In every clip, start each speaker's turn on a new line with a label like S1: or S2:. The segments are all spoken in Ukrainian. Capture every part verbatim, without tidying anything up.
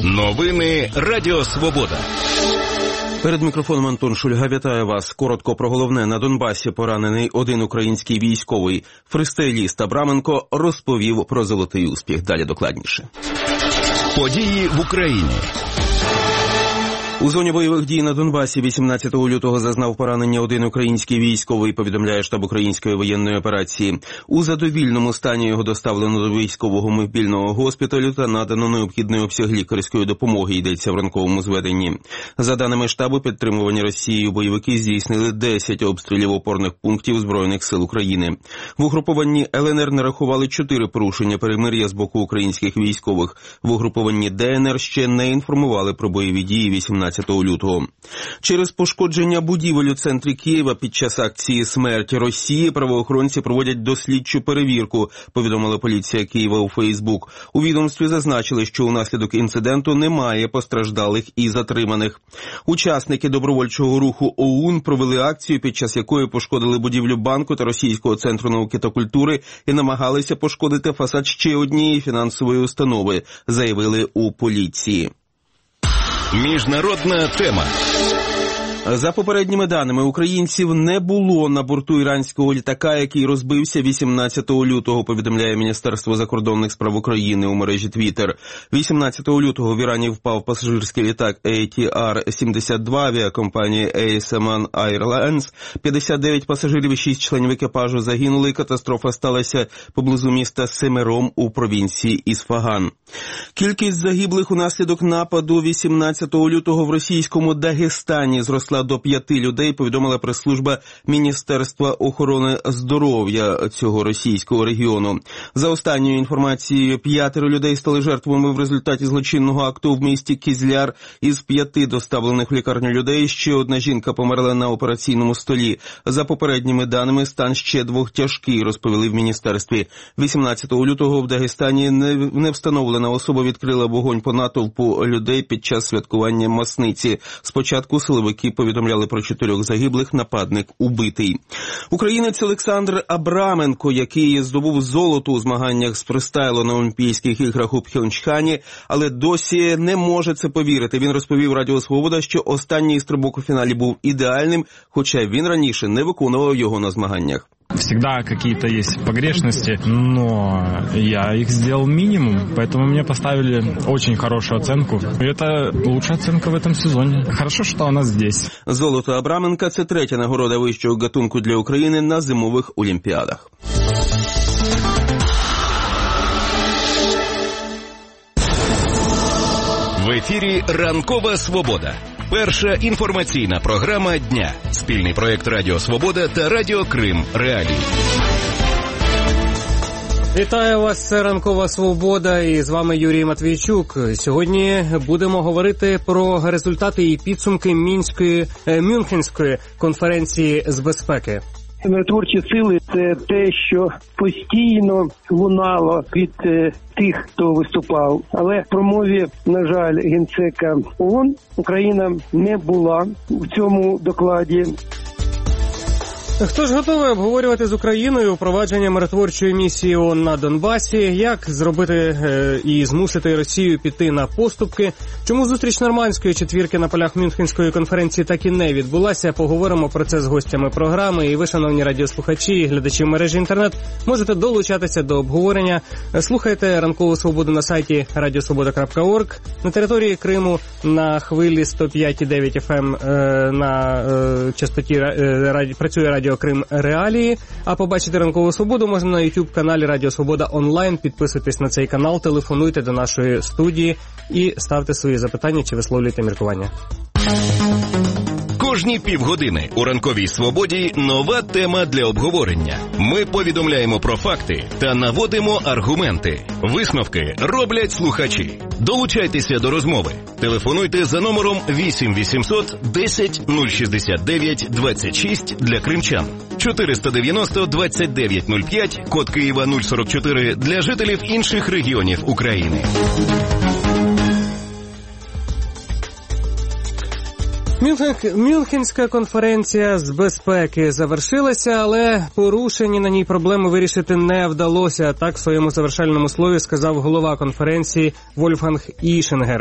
S1: Новини Радіо Свобода.
S2: Перед мікрофоном Антон Шульга. Вітаю вас. Коротко про головне. На Донбасі поранений один український військовий. Фристайліст Абраменко розповів про золотий успіх. Далі докладніше.
S1: Події в Україні.
S2: У зоні бойових дій на Донбасі вісімнадцятого лютого зазнав поранення один український військовий, повідомляє штаб української воєнної операції. У задовільному стані його доставлено до військового мобільного госпіталю та надано необхідний обсяг лікарської допомоги, йдеться в ранковому зведенні. За даними штабу, підтримувані Росією бойовики здійснили десять обстрілів опорних пунктів Збройних сил України. В угрупованні Л Н Р нарахували чотири порушення перемир'я з боку українських військових. В угрупованні Д Н Р ще не інформували про бойові дії вісімнадцятого лютого. Через пошкодження будівель у центрі Києва під час акції «Смерть Росії» правоохоронці проводять дослідчу перевірку, повідомила поліція Києва у Фейсбук. У відомстві зазначили, що унаслідок інциденту немає постраждалих і затриманих. Учасники добровольчого руху О У Н провели акцію, під час якої пошкодили будівлю банку та Російського центру науки та культури і намагалися пошкодити фасад ще однієї фінансової установи, заявили у поліції.
S1: Міжнародна тема.
S2: За попередніми даними, українців не було на борту іранського літака, який розбився вісімнадцятого лютого, повідомляє Міністерство закордонних справ України у мережі Twitter. вісімнадцятого лютого в Ірані впав пасажирський літак А Т Р сімдесят два авіакомпанії Asiman Airlines. п'ятдесят дев'ять пасажирів і шість членів екіпажу загинули. Катастрофа сталася поблизу міста Семером у провінції Ісфаган. Кількість загиблих унаслідок нападу вісімнадцятого лютого в російському Дагестані зросла до п'яти людей, повідомила прес-служба Міністерства охорони здоров'я цього російського регіону. За останньою інформацією, п'ятеро людей стали жертвами в результаті злочинного акту в місті Кізляр. Із п'яти доставлених в лікарню людей ще одна жінка померла на операційному столі. За попередніми даними, стан ще двох тяжкий, розповіли в міністерстві. вісімнадцятого лютого в Дагестані не встановлена особа відкрила вогонь по натовпу людей під час святкування Масниці. Спочатку силовики повідомляли про чотирьох загиблих, нападник убитий. Українець Олександр Абраменко, який здобув золото у змаганнях з фристайлу на Олімпійських іграх у Пхьончхані, але досі не може це повірити. Він розповів Радіо Свобода, що останній стрибок у фіналі був ідеальним, хоча він раніше не виконував його на змаганнях.
S3: Всегда какие-то есть погрешности, но я их сделал минимум, поэтому мне поставили очень хорошую оценку. И это лучшая оценка в этом сезоне. Хорошо, что она здесь.
S2: Золото Абраменка – це третя нагорода вищого гатунку для України на зимових олімпіадах.
S1: В ефірі «Ранкова Свобода». Перша інформаційна програма дня. Спільний проєкт Радіо Свобода та Радіо Крим Реалії.
S4: Вітаю вас, це «Ранкова Свобода» і з вами Юрій Матвійчук. Сьогодні будемо говорити про результати і підсумки Мінської, Мюнхенської конференції з безпеки.
S5: Миротворчі сили – це те, що постійно лунало від е, тих, хто виступав. Але в промові, на жаль, генсека О У Н Україна не була в цьому докладі.
S4: Хто ж готовий обговорювати з Україною впровадження миротворчої місії ООН на Донбасі, як зробити е, і змусити Росію піти на поступки, чому зустріч нормандської четвірки на полях Мюнхенської конференції так і не відбулася, поговоримо про це з гостями програми. І ви, шановні радіослухачі і глядачі в мережі інтернет, можете долучатися до обговорення. Слухайте «Ранкову Свободу» на сайті радіосвобода крапка орг, на території Криму на хвилі сто п'ять і дев'ять еф ем е, на е, частоті е, раді, працює радіо Крим Реалії, а побачити «Ранкову Свободу» можна на YouTube-каналі Радіо Свобода онлайн. Підписуйтесь на цей канал, телефонуйте до нашої студії і ставте свої запитання чи висловлюйте міркування.
S1: Кожні півгодини у «Ранковій Свободі» нова тема для обговорення. Ми повідомляємо про факти та наводимо аргументи. Висновки роблять слухачі. Долучайтеся до розмови. Телефонуйте за номером вісім вісімсот десять нуль шістдесят дев'ять двадцять шість для кримчан, чотириста дев'яносто двадцять дев'ять нуль п'ять, код Києва нуль сорок чотири для жителів інших регіонів України.
S4: Мюнхенська конференція з безпеки завершилася, але порушені на ній проблеми вирішити не вдалося. Так в своєму завершальному слові сказав голова конференції Вольфганг Ішингер.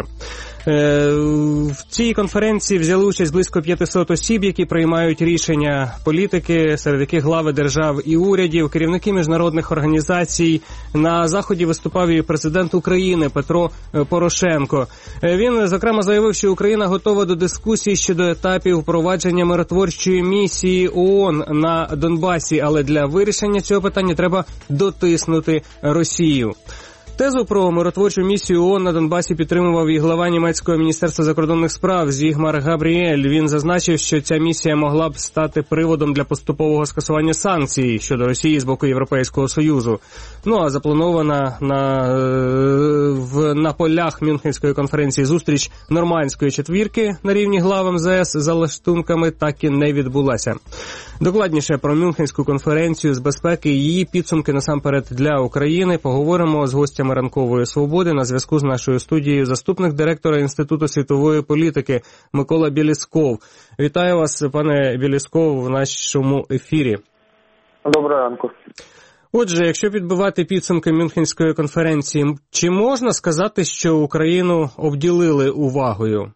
S4: В цій конференції взяли участь близько п'ятсот осіб, які приймають рішення політики, серед яких глави держав і урядів, керівники міжнародних організацій. На заході виступав і президент України Петро Порошенко. Він, зокрема, заявив, що Україна готова до дискусії щодо етапів впровадження миротворчої місії ООН на Донбасі, але для вирішення цього питання треба дотиснути Росію. Тезу про миротворчу місію ООН на Донбасі підтримував і глава німецького міністерства закордонних справ Зігмар Габріель. Він зазначив, що ця місія могла б стати приводом для поступового скасування санкцій щодо Росії з боку Європейського Союзу. Ну а запланована на, в, на полях Мюнхенської конференції зустріч нормандської четвірки на рівні глав ем зе ес за лаштунками так і не відбулася. Докладніше про Мюнхенську конференцію з безпеки і її підсумки насамперед для України поговоримо з гостями Ранкової Свободи. На зв'язку з нашою студією заступник директора Інституту світової політики Микола Білісков. Вітаю вас, пане Білісков, в нашому ефірі.
S6: Доброго ранку.
S4: Отже, якщо підбивати підсумки Мюнхенської конференції, чи можна сказати, що Україну обділили увагою?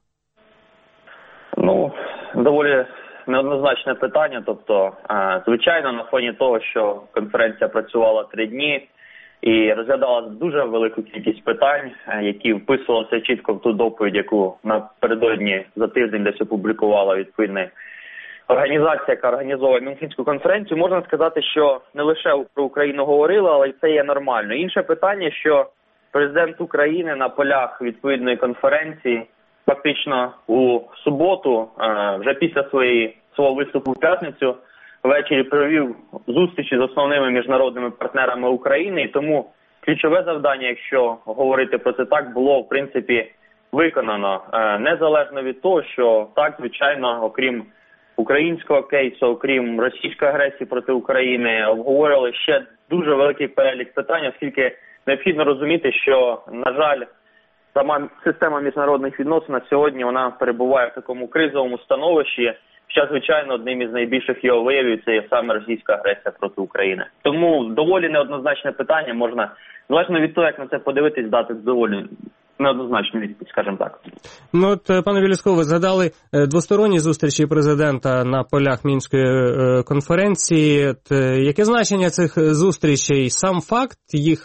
S6: Ну, доволі неоднозначне питання. Тобто, звичайно, на фоні того, що конференція працювала три дні і розглядала дуже велику кількість питань, які вписувалися чітко в ту доповідь, яку напередодні за тиждень десь опублікувала відповідна організація, яка організовує Мюнхенську конференцію, можна сказати, що не лише про Україну говорили, але й це є нормально. Інше питання, що президент України на полях відповідної конференції фактично у суботу, вже після своєї, свого виступу в п'ятницю, ввечері провів зустрічі з основними міжнародними партнерами України, і тому ключове завдання, якщо говорити про це так, було, в принципі, виконано. Незалежно від того, що так, звичайно, окрім українського кейсу, окрім російської агресії проти України, обговорювали ще дуже великий перелік питань, оскільки необхідно розуміти, що, на жаль, сама система міжнародних відносин на сьогодні вона перебуває в такому кризовому становищі. Ще, звичайно, одним із найбільших його виявів це є саме російська агресія проти України. Тому доволі неоднозначне питання, можна, залежно від того, як на це подивитись, дати доволі неоднозначну відповідь, скажімо так.
S4: Ну от, пане Білісков, ви згадали двосторонні зустрічі президента на полях Мінської конференції. Яке значення цих зустрічей? Сам факт їх,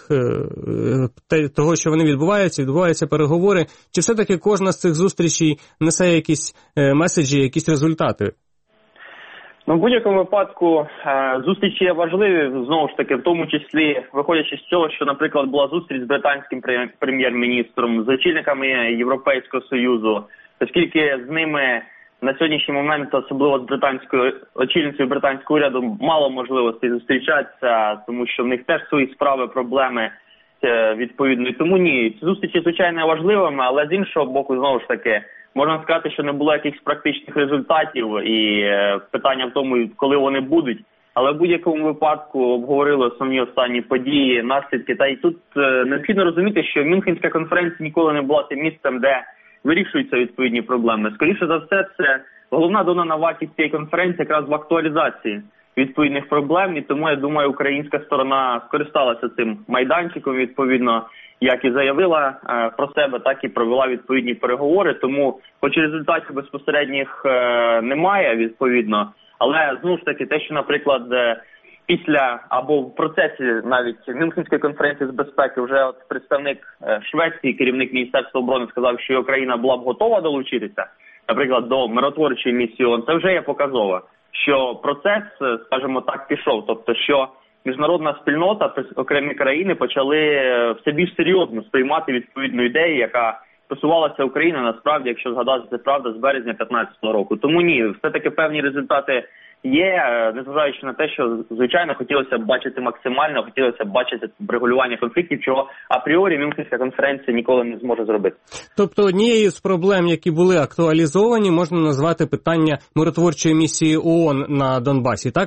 S4: того, що вони відбуваються, відбуваються переговори, чи все-таки кожна з цих зустрічей несе якісь меседжі, якісь результати?
S6: Ну, в будь-якому випадку зустрічі є важливі, знову ж таки, в тому числі, виходячи з цього, що, наприклад, була зустріч з британським прем'єр-міністром, з очільниками Європейського Союзу, оскільки з ними на сьогоднішній момент, особливо з британською очільницею британського уряду, мало можливостей зустрічатися, тому що в них теж свої справи, проблеми відповідно. І тому ні, ці зустрічі, звичайно, важливими, але з іншого боку, знову ж таки, можна сказати, що не було якихось практичних результатів, і е, питання в тому, коли вони будуть. Але в будь-якому випадку обговорили основні останні події, наслідки. Та й тут е, необхідно розуміти, що Мюнхенська конференція ніколи не була тим місцем, де вирішуються відповідні проблеми. Скоріше за все, це головна донана вартість цієї конференції якраз в актуалізації відповідних проблем. І тому, я думаю, українська сторона скористалася цим майданчиком, відповідно, як і заявила е, про себе, так і провела відповідні переговори. Тому, хоч результатів безпосередніх е, немає, відповідно, але, знову ж таки, те, що, наприклад, е, після або в процесі навіть Мюнхенської конференції з безпеки вже от представник е, Швеції, керівник Міністерства оборони, сказав, що Україна була б готова долучитися, наприклад, до миротворчої місії ООН, це вже є показово, що процес, скажімо так, пішов, тобто, що міжнародна спільнота, окремі країни почали все більш серйозно сприймати відповідну ідею, яка стосувалася України, насправді, якщо згадати, це правда, з березня п'ятнадцятого року. Тому ні, все-таки певні результати є, незважаючи на те, що, звичайно, хотілося б бачити максимально, хотілося б бачити врегулювання конфліктів, чого апріорі Мюнхенська конференція ніколи не зможе зробити. Тобто однією з проблем, які були актуалізовані, можна назвати питання миротворчої місії ООН на Донбасі, так?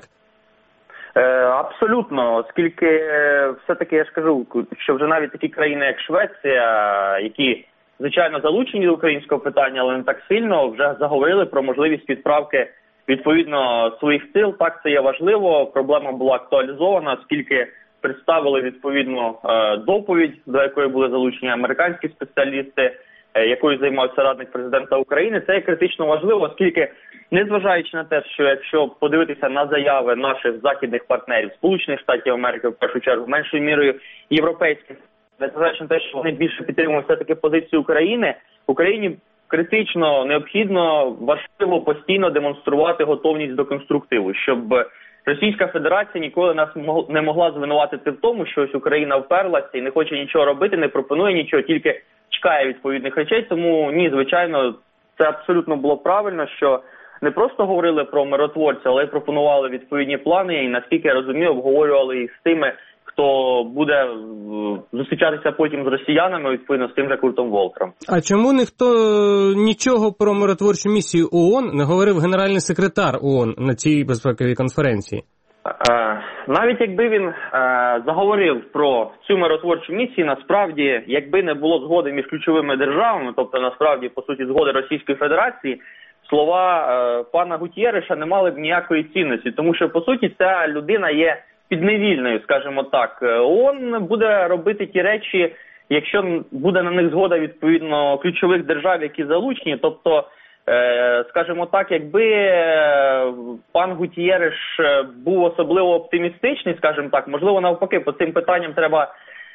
S6: Абсолютно, оскільки все-таки я ж кажу, що вже навіть такі країни, як Швеція, які звичайно, залучені до українського питання, але не так сильно, вже заговорили про можливість відправки відповідно своїх сил. Так, це є важливо. Проблема була актуалізована, оскільки представили відповідну доповідь, до якої були залучені американські спеціалісти, якою займався радник президента України. Це є критично важливо, оскільки, незважаючи на те, що якщо подивитися на заяви наших західних партнерів, Сполучених Штатів Америки, в першу чергу, меншою мірою європейських, незважаючи на те, що вони більше підтримують все-таки позицію України, Україні критично необхідно, важливо постійно демонструвати готовність до конструктиву, щоб Російська Федерація ніколи нас не могла звинуватити в тому, що ось Україна вперлася і не хоче нічого робити, не пропонує нічого, тільки чекає відповідних речей. Тому ні, звичайно, це абсолютно було правильно, що не просто говорили про миротворця, але й пропонували відповідні плани і, наскільки я розумію, обговорювали їх з тими, хто буде зустрічатися потім з росіянами, відповідно, з тим же Куртом Волкером.
S4: А чому ніхто нічого про миротворчу місію ООН не говорив генеральний секретар ООН на цій безпековій конференції?
S6: Навіть якби він заговорив про цю миротворчу місію, насправді, якби не було згоди між ключовими державами, тобто, насправді, по суті, згоди Російської Федерації, слова пана Гутєреша не мали б ніякої цінності, тому що, по суті, ця людина є підневільною, скажімо так. ООН буде робити ті речі, якщо буде на них згода, відповідно, ключових держав, які залучені. Тобто, скажімо так, якби пан Гутєреш був особливо оптимістичний, скажімо так, можливо, навпаки, по цим питанням треба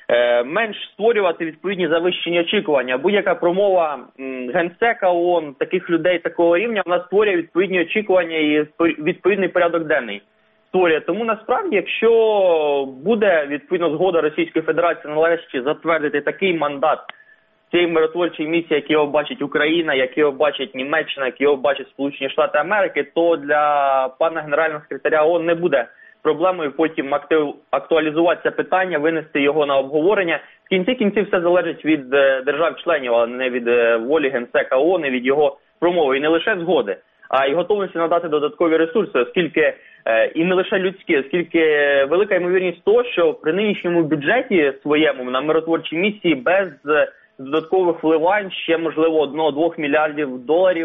S6: менш створювати відповідні завищені очікування. Будь-яка промова Генсека ООН, таких людей такого рівня, вона створює відповідні очікування і відповідний порядок денний. Тому, насправді, якщо буде, відповідно, згода Російської Федерації нарешті затвердити такий мандат цієї миротворчої місії, який його бачить Україна, який його бачить Німеччина, який його бачить Сполучені Штати Америки, то для пана генерального секретаря ООН не буде проблемою потім актуалізувати це питання, винести його на обговорення. В кінці кінців все залежить від держав-членів, а не від волі Генсека ООН, і від його промови. І не лише згоди, а й готовності надати додаткові ресурси, оскільки і не лише людські, оскільки велика ймовірність того, що при нинішньому бюджеті своєму на миротворчі місії без додаткових вливань ще, можливо, одного-двох мільярдів доларів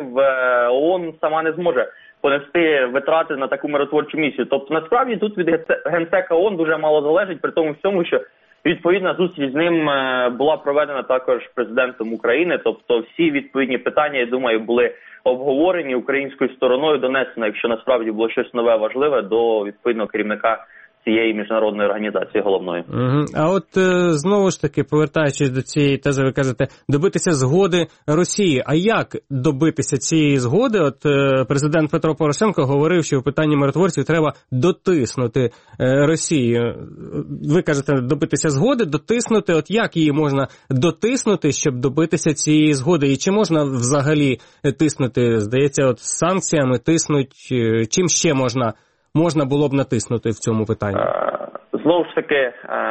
S6: ООН сама не зможе понести витрати на таку миротворчу місію. Тобто, насправді, тут від Генсека ООН дуже мало залежить, при тому всьому, що відповідна зустріч з ним була проведена також президентом України. Тобто, всі відповідні питання, я думаю, були обговорені українською стороною, донесено, якщо насправді було щось нове важливе, до відповідного керівника цієї міжнародної організації головної.
S4: Угу. А от е, знову ж таки, повертаючись до цієї тези, ви кажете, добитися згоди Росії. А як добитися цієї згоди? От е, президент Петро Порошенко говорив, що в питанні миротворців треба дотиснути е, Росію. Ви кажете, добитися згоди, дотиснути. От як її можна дотиснути, щоб добитися цієї згоди? І чи можна взагалі тиснути? Здається, от санкціями тиснуть. Чим ще можна можна було б натиснути в цьому питанні?
S6: Знову ж таки,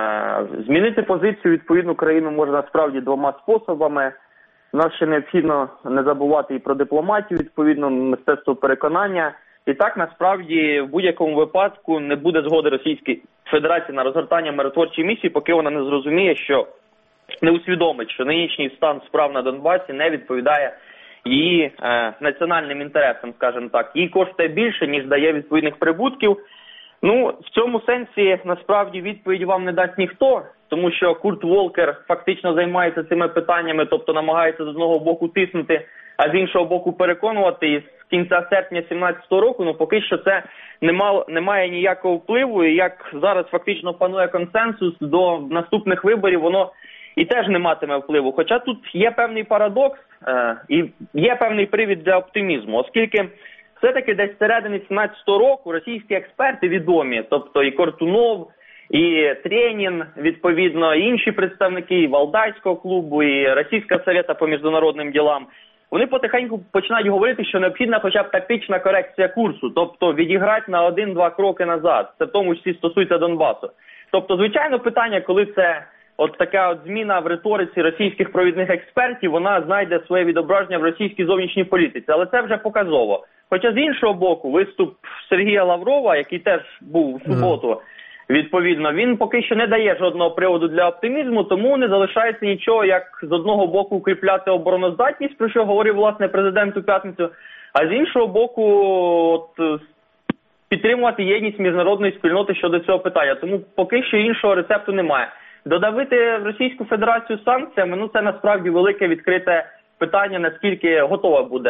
S6: змінити позицію відповідну країну можна справді двома способами. Нам ще необхідно не забувати і про дипломатію, відповідно, мистецтво переконання. І так, насправді, в будь-якому випадку не буде згоди Російської Федерації на розгортання миротворчої місії, поки вона не зрозуміє, що не усвідомить, що нинішній стан справ на Донбасі не відповідає її е, національним інтересам, скажімо так. Їй коштує більше, ніж дає відповідних прибутків. Ну, в цьому сенсі, насправді, відповідь вам не дасть ніхто, тому що Курт Волкер фактично займається цими питаннями, тобто намагається з одного боку тиснути, а з іншого боку переконувати. І з кінця серпня сімнадцятого року, ну, поки що це не, мало, не має ніякого впливу, і як зараз фактично панує консенсус до наступних виборів, воно і теж не матиме впливу. Хоча тут є певний парадокс е, і є певний привід для оптимізму, оскільки все-таки десь з середини сімнадцятого року російські експерти відомі, тобто і Кортунов, і Тренін, відповідно, і інші представники і Валдайського клубу, і Російського совета по міжнародним ділам, вони потихеньку починають говорити, що необхідна хоча б тактична корекція курсу, тобто відіграти на один-два кроки назад. Це в тому числі стосується Донбасу. Тобто, звичайно, питання, коли це от така от зміна в риториці російських провідних експертів, вона знайде своє відображення в російській зовнішній політиці. Але це вже показово. Хоча з іншого боку, виступ Сергія Лаврова, який теж був у суботу, Відповідно, він поки що не дає жодного приводу для оптимізму, тому не залишається нічого, як з одного боку укріпляти обороноздатність, про що говорив, власне, президент у п'ятницю, а з іншого боку, от, підтримувати єдність міжнародної спільноти щодо цього питання. Тому поки що іншого рецепту немає. Додавити Російську Федерацію санкціями, ну це насправді велике відкрите питання, наскільки готова буде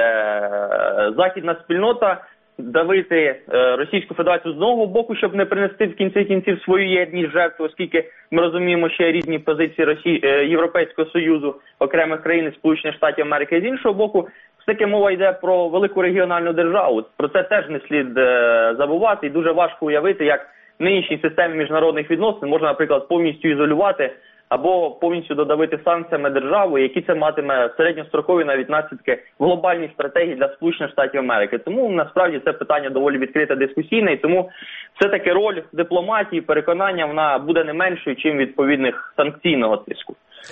S6: західна спільнота давити Російську Федерацію з одного боку, щоб не принести в кінці кінців свою єдність жертву, оскільки ми розуміємо ще різні позиції Росії, Європейського Союзу, окремих країн, Сполучених Штатів Америки. З іншого боку, все-таки мова йде про велику регіональну державу. Про це теж не слід забувати, і дуже важко уявити, як в нинішній системі міжнародних відносин можна, наприклад, повністю ізолювати або повністю додавити санкціями державу, які це матиме середньострокові навіть наслідки в глобальній стратегії для Сполучених Штатів Америки. Тому насправді це питання доволі відкрите, дискусійне, і тому все-таки роль дипломатії, переконання, вона буде не меншою, чим відповідних санкційного тиску.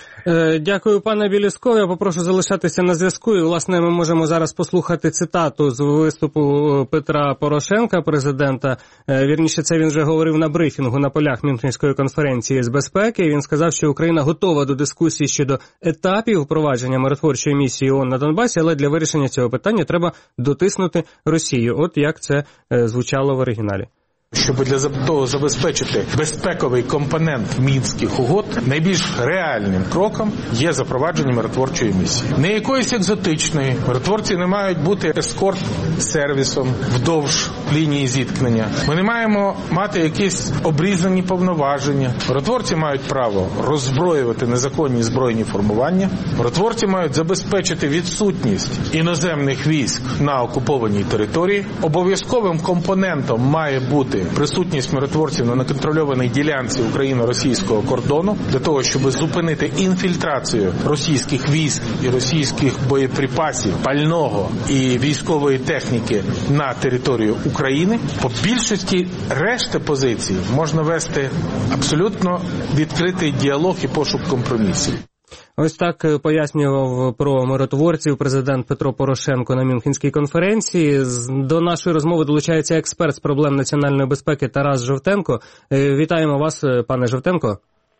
S4: Дякую, пане Білєсков. Я попрошу залишатися на зв'язку. І, власне, ми можемо зараз послухати цитату з виступу Петра Порошенка, президента. Вірніше, це він вже говорив на брифінгу на полях Мюнхенської конференції з безпеки. Він сказав, що Україна готова до дискусії щодо етапів впровадження миротворчої місії ООН на Донбасі, але для вирішення цього питання треба дотиснути Росію. От як це звучало в оригіналі.
S7: Щоб для того забезпечити безпековий компонент мінських угод, найбільш реальним кроком є запровадження миротворчої місії. Не якоїсь екзотичної. Миротворці не мають бути ескорт-сервісом вдовж лінії зіткнення. Ми не маємо мати якісь обрізані повноваження. Миротворці мають право роззброювати незаконні збройні формування. Миротворці мають забезпечити відсутність іноземних військ на окупованій території. Обов'язковим компонентом має бути присутність миротворців на неконтрольованій ділянці україно-російського кордону для того, щоб зупинити інфільтрацію російських військ і російських боєприпасів, пального і військової техніки на територію України. По більшості решти позицій можна вести абсолютно відкритий діалог і пошук компромісів.
S4: Ось так пояснював про миротворців президент Петро Порошенко на Мюнхенській конференції. До нашої розмови долучається експерт з проблем національної безпеки Тарас Жовтенко. Вітаємо вас, пане Жовтенко.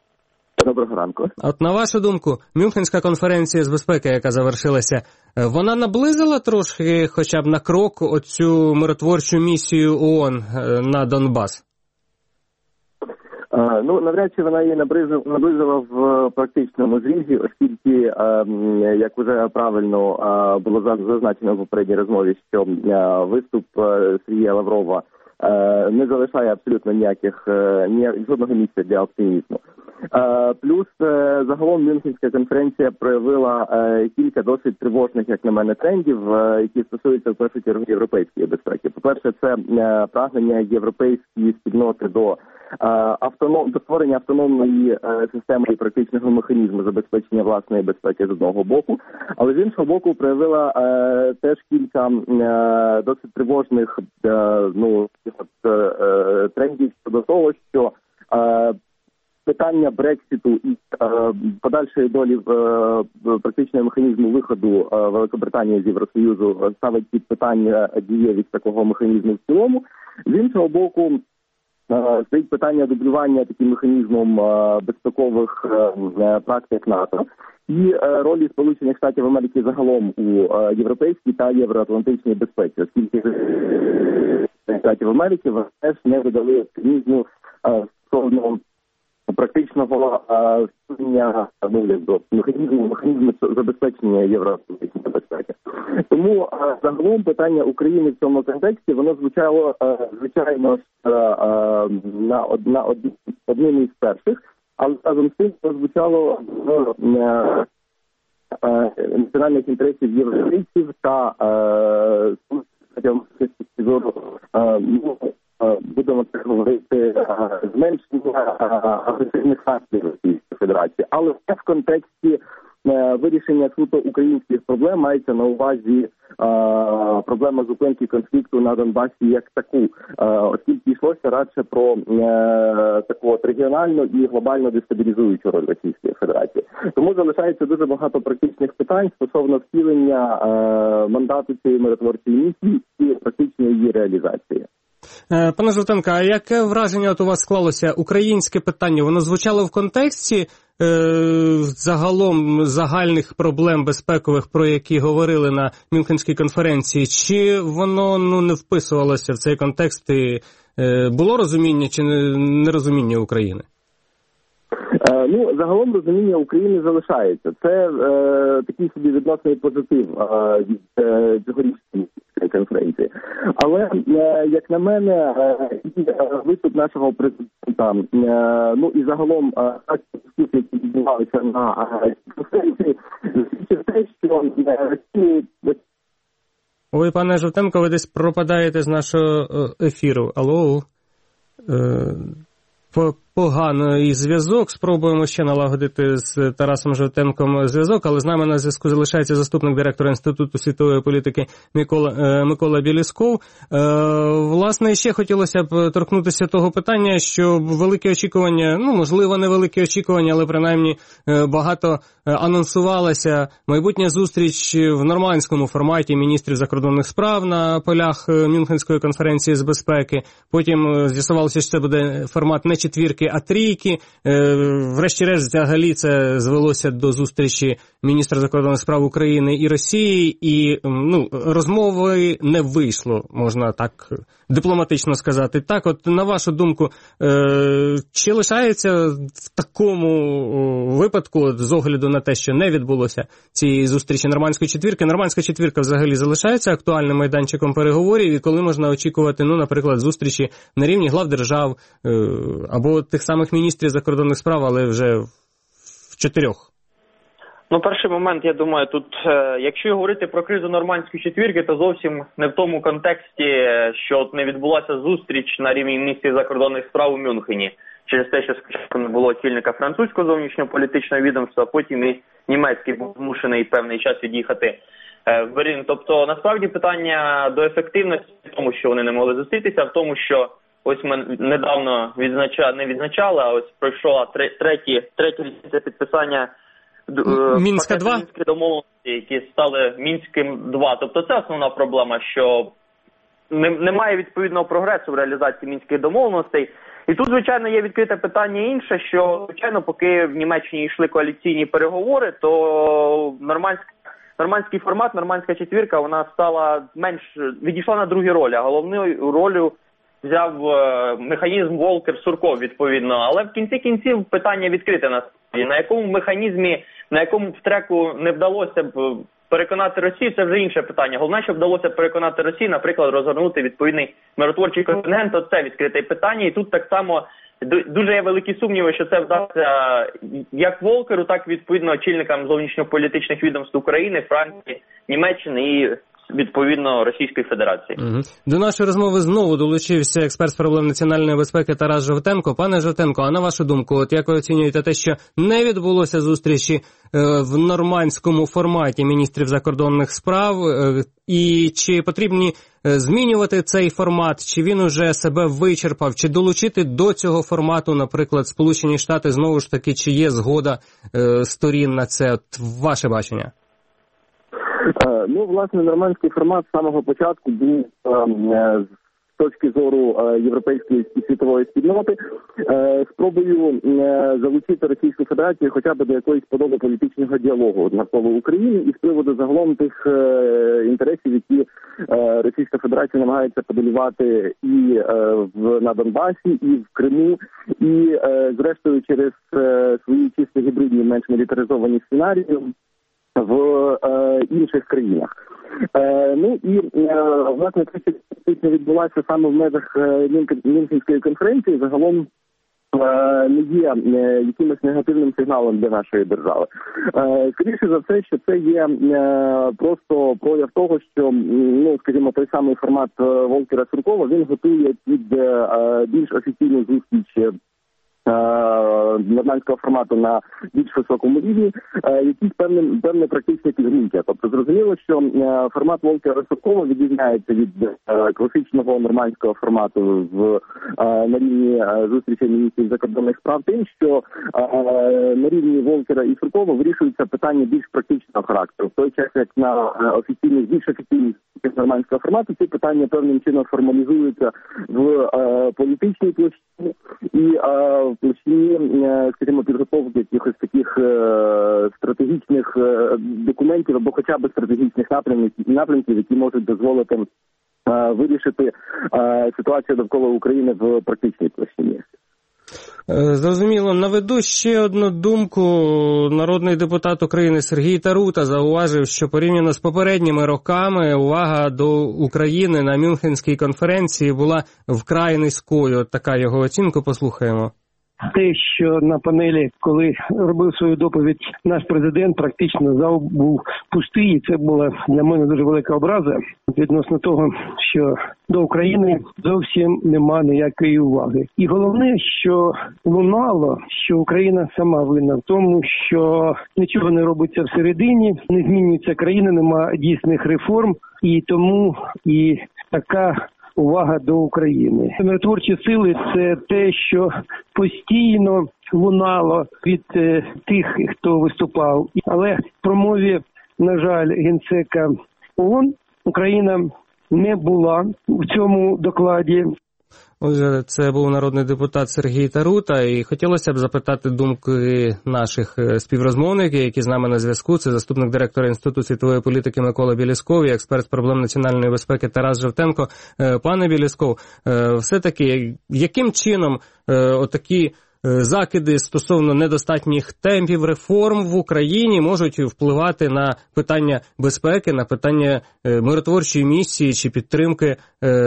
S8: Доброго ранку.
S4: От на вашу думку, Мюнхенська конференція з безпеки, яка завершилася, вона наблизила трошки хоча б на крок оцю миротворчу місію ООН на Донбас?
S8: Ну, навряд чи вона її наблизила в практичному зрізі, оскільки, як вже правильно було зазначено в попередній розмові, що виступ Сергія Лаврова не залишає абсолютно ніяких, ніяких жодного місця для оптимізму. Плюс, загалом, Мюнхенська конференція проявила кілька досить тривожних, як на мене, трендів, які стосуються, в першу чергу, європейської безпеки. По-перше, це прагнення європейської спільноти до автоном, до створення автономної системи і практичного механізму забезпечення власної безпеки з одного боку, але з іншого боку проявила теж кілька досить тривожних ну, трендів щодо того, що питання Брекситу і е, подальшої долі е, практичного механізму виходу е, Великобританії з Євросоюзу ставить під питання дієвість такого механізму в цілому. З іншого боку, е, стоїть питання дублювання таким механізмом е, безпекових е, практик НАТО і е, ролі Сполучених Штатів Америки загалом у е, європейській та євроатлантичній безпеці, оскільки Штатів Америки теж не видали оптимізму е, стосовно практичного вступлення ну, механізму, механізму забезпечення євроатлантичної безпеки. Тому загалом питання України в цьому контексті, воно звучало, звичайно, на, од, на од, одним із перших, але разом з тим звучало в національних інтересів європейців та ну, будемо так говорити, зменшення агресивних санкцій Російської Федерації. Але в контексті вирішення суто українських проблем мається на увазі проблема зупинки конфлікту на Донбасі як таку, оскільки йшлося радше про таку от регіональну і глобально дестабілізуючу роль Російської Федерації. Тому залишається дуже багато практичних питань стосовно втілення мандату цієї миротворчої місії і практичної її реалізації.
S4: Пане Жовтенко, а яке враження от у вас склалося? Українське питання, воно звучало в контексті е, загалом загальних проблем безпекових, про які говорили на Мюнхенській конференції, чи воно ну, не вписувалося в цей контекст і е, було розуміння чи нерозуміння України?
S8: Ну, загалом розуміння України залишається. Це е, такий собі відносний позитив е, від е, цьогорічної конференції. Але, е, як на мене, е, виступ нашого президента, е, ну і загалом так, які відбувалися на е, конференції, свідчить те, що Росія...
S4: Ой, пане Жовтенко, ви десь пропадаєте з нашого ефіру. Алло? Е... Поганий зв'язок. Спробуємо ще налагодити з Тарасом Жовтенком зв'язок, але з нами на зв'язку залишається заступник директора Інституту світової політики Микола, Микола Білісков. Власне, ще хотілося б торкнутися того питання, що великі очікування, ну, можливо, невеликі очікування, але принаймні багато анонсувалася майбутня зустріч в нормандському форматі міністрів закордонних справ на полях Мюнхенської конференції з безпеки. Потім з'ясувалося, що це буде формат не четвірки, а трійки. Врешті-решт, взагалі, це звелося до зустрічі міністра закордонних справ України і Росії, і ну, розмови не вийшло, можна так дипломатично сказати. Так, от, на вашу думку, чи лишається в такому випадку, з огляду на те, що не відбулося цієї зустрічі нормандської четвірки, нормандська четвірка взагалі залишається актуальним майданчиком переговорів, і коли можна очікувати, ну, наприклад, зустрічі на рівні глав держав, або тих самих міністрів закордонних справ, але вже в чотирьох?
S6: Ну, перший момент, я думаю, тут, якщо говорити про кризу нормандської четвірки, то зовсім не в тому контексті, що от не відбулася зустріч на рівні міністрів закордонних справ у Мюнхені, через те, що спочатку не було очільника французького зовнішньополітичного відомства, а потім і німецький був змушений певний час від'їхати в Берлін. Тобто, насправді, питання до ефективності в тому, що вони не могли зустрітися, а в тому, що ось ми недавно відзначали, не відзначали, а ось пройшло треті, третє річниця підписання
S4: Мінська два?
S6: Мінські домовленості, які стали Мінським два. Тобто це основна проблема, що немає відповідного прогресу в реалізації Мінських домовленостей. І тут, звичайно, є відкрите питання інше, що, звичайно, поки в Німеччині йшли коаліційні переговори, то нормандський, нормандський формат, нормандська четвірка, вона стала менш, відійшла на другі ролі, а головною ролью взяв механізм Волкер-Сурков, відповідно. Але в кінці кінців питання відкрите насправді. На якому механізмі, на якому треку не вдалося б переконати Росію, це вже інше питання. Головне, що вдалося переконати Росію, наприклад, розгорнути відповідний миротворчий контингент, то це відкрите питання. І тут так само дуже є великі сумніви, що це вдасться як Волкеру, так і відповідно очільникам зовнішньополітичних відомств України, Франції, Німеччини і відповідно Російської Федерації.
S4: Угу. До нашої розмови знову долучився експерт з проблем національної безпеки Тарас Жовтенко. Пане Жовтенко, а на вашу думку, от як ви оцінюєте те, що не відбулося зустрічі е, в нормандському форматі міністрів закордонних справ, е, і чи потрібні е, змінювати цей формат, чи він уже себе вичерпав, чи долучити до цього формату, наприклад, Сполучені Штати, знову ж таки, чи є згода е, сторін на це? От ваше бачення?
S8: Ну, власне, нормандський формат з самого початку був з точки зору європейської і світової спільноти спробою залучити Російську Федерацію хоча б до якоїсь подоби політичного діалогу навколо України і з приводу загалом тих інтересів, які Російська Федерація намагається подолювати і в на Донбасі, і в Криму, і зрештою через свої чисто гібридні, менш мілітаризовані сценарії в е, інших країнах. Е, ну і, е, власне, це фактично відбулося саме в межах е, Мюнхенської конференції, загалом е, не є е, якимось негативним сигналом для нашої держави. Е, скоріше за все, що це є е, просто прояв того, що, ну, скажімо, той самий формат Волкера-Суркова, він готує під е, більш офіційну зустріч нормандського формату на більш високому рівні, якісь певне, певне практичне підґрунтя. Тобто зрозуміло, що формат Волкера-Сухова відрізняється від класичного нормандського формату в, на рівні зустрічі міністрів закордонних справ тим, що на рівні Волкера і Суркова вирішуються питання більш практичного характеру. В той час, як на офіційних, більш офіційних нормандського формату, ці питання певним чином формалізуються в політичній площині і в площині, скажімо, підготовки якихось таких стратегічних документів або хоча б стратегічних напрямків, напрямків, які можуть дозволити вирішити ситуацію довкола України в практичній площині.
S4: Зрозуміло. Наведу ще одну думку. Народний депутат України Сергій Тарута зауважив, що порівняно з попередніми роками увага до України на Мюнхенській конференції була вкрай низькою. От така його оцінка, послухаємо.
S5: Те, що на панелі, коли робив свою доповідь наш президент, практично зал був пустий, і це була для мене дуже велика образа відносно того, що до України зовсім нема ніякої уваги. І головне, що лунало, що Україна сама винна в тому, що нічого не робиться всередині, не змінюється країна, нема дійсних реформ, і тому і така увага до України. Миротворчі сили – це те, що постійно лунало від е, тих, хто виступав. Але в промові, на жаль, генсека ООН Україна не була в цьому докладі.
S4: Отже, це був народний депутат Сергій Тарута, і хотілося б запитати думки наших співрозмовників, які з нами на зв'язку. Це заступник директора Інституту світової політики Микола Білєсков і експерт з проблем національної безпеки Тарас Жовтенко. Пане Білєсков, все-таки яким чином отакі закиди стосовно недостатніх темпів реформ в Україні можуть впливати на питання безпеки, на питання миротворчої місії чи підтримки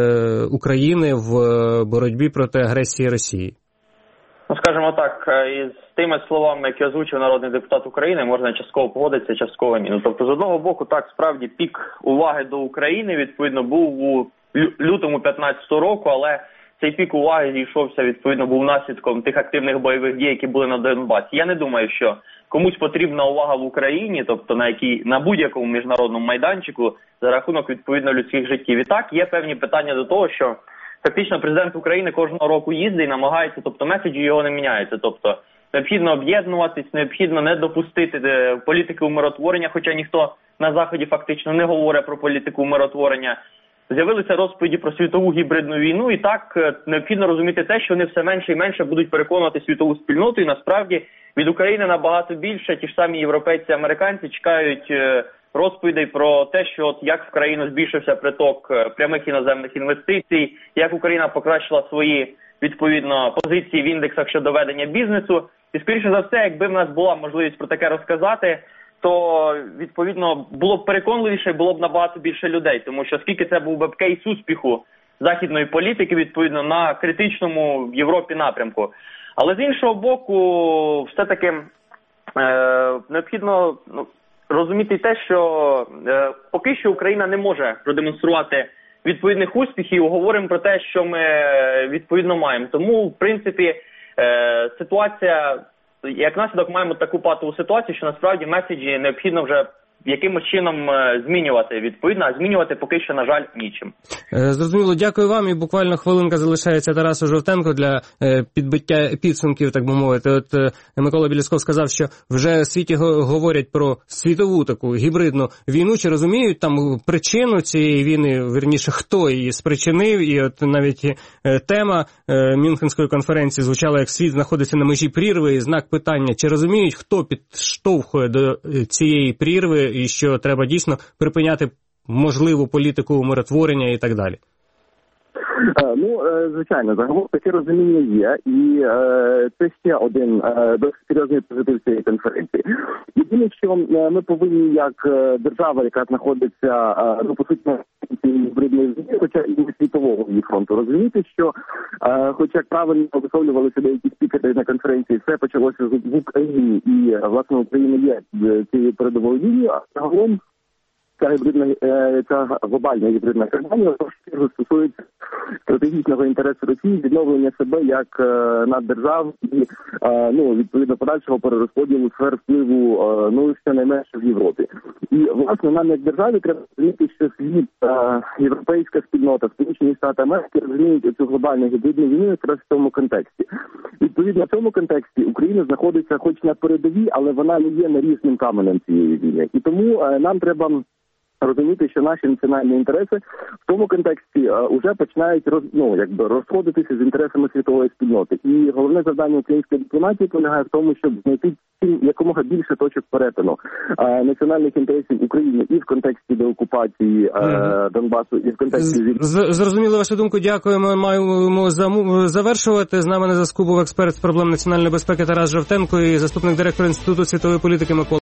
S4: України в боротьбі проти агресії Росії?
S6: Ну, скажімо так, із тими словами, які озвучив народний депутат України, можна частково погодитися, частково ні. Ну, тобто, з одного боку, так, справді, пік уваги до України, відповідно, був у лютому п'ятнадцятого року, але цей пік уваги зійшовся, відповідно, був наслідком тих активних бойових дій, які були на Донбасі. Я не думаю, що комусь потрібна увага в Україні, тобто на якій, на будь-якому міжнародному майданчику, за рахунок, відповідно, людських життів. І так, є певні питання до того, що фактично президент України кожного року їздить і намагається, тобто меседжі його не міняються. Тобто необхідно об'єднуватись, необхідно не допустити політики умиротворення, хоча ніхто на Заході фактично не говорить про політику умиротворення. З'явилися розповіді про світову гібридну війну, і так необхідно розуміти те, що вони все менше і менше будуть переконувати світову спільноту, і насправді від України набагато більше. Ті ж самі європейці, американці чекають розповідей про те, що от як в країну збільшився приток прямих іноземних інвестицій, як Україна покращила свої, відповідно, позиції в індексах щодо ведення бізнесу. І, скоріше за все, якби в нас була можливість про таке розказати, то, відповідно, було б переконливіше, було б набагато більше людей. Тому що, скільки це був би кейс успіху західної політики, відповідно, на критичному в Європі напрямку. Але, з іншого боку, все-таки е, необхідно ну, розуміти те, що е, поки що Україна не може продемонструвати відповідних успіхів, говоримо про те, що ми, відповідно, маємо. Тому, в принципі, е, ситуація... Як наслідок маємо таку патову ситуацію, що насправді меседжі необхідно вже якимось чином змінювати відповідно, а змінювати поки що, на жаль, нічим.
S4: Зрозуміло, дякую вам. І буквально хвилинка залишається Тарасу Жовтенко для підбиття підсумків, так би мовити. От Микола Білєсков сказав, що вже в світі говорять про світову таку гібридну війну. Чи розуміють там причину цієї війни, вірніше, хто її спричинив? І от навіть тема Мюнхенської конференції звучала, як світ знаходиться на межі прірви, і знак питання. Чи розуміють, хто підштовхує до цієї прірви, і що треба дійсно припиняти можливу політику умиротворення і так далі?
S8: Ну, звичайно, загалом таке розуміння є, і е, це ще один е, досить серйозний позитив цієї конференції. Єдине, що ми повинні, як держава, яка знаходиться, е, ну, по суті, на гібридної війни, хоча і не світового її фронту, розуміти, що, е, хоч як правильно висловлювалися деякі спікери на конференції, все почалося в Україні, і, власне, Україна є цією передовою лінією, а загалом ця гібридна, ця глобальна гібридна кампанія стосується стратегічного інтересу Росії, відновлення себе як наддержав і, ну, відповідно, подальшого перерозподілу сфер впливу, ну, щонайменше в Європі. І, власне, нам як державі треба розуміти, що світ, європейська спільнота, Сполучені Штати Америки розуміють цю глобальну гібридну війну якраз в цьому контексті. Відповідно, в цьому контексті Україна знаходиться хоч на передовій, але вона не є нарізним каменем цієї війни. І тому нам треба розуміти, що наші національні інтереси в тому контексті вже починають роз, ну, якби розходитися з інтересами світової спільноти. І головне завдання української дипломатії полягає в тому, щоб знайти якомога більше точок перетину а, національних інтересів України і в контексті деокупації а, Донбасу, і в контексті від...
S4: Зрозуміли вашу думку. Дякуємо. Маємо завершувати. З нами на зв'язку був експерт з проблем національної безпеки Тарас Жовтенко і заступник директора Інституту світової політики Микола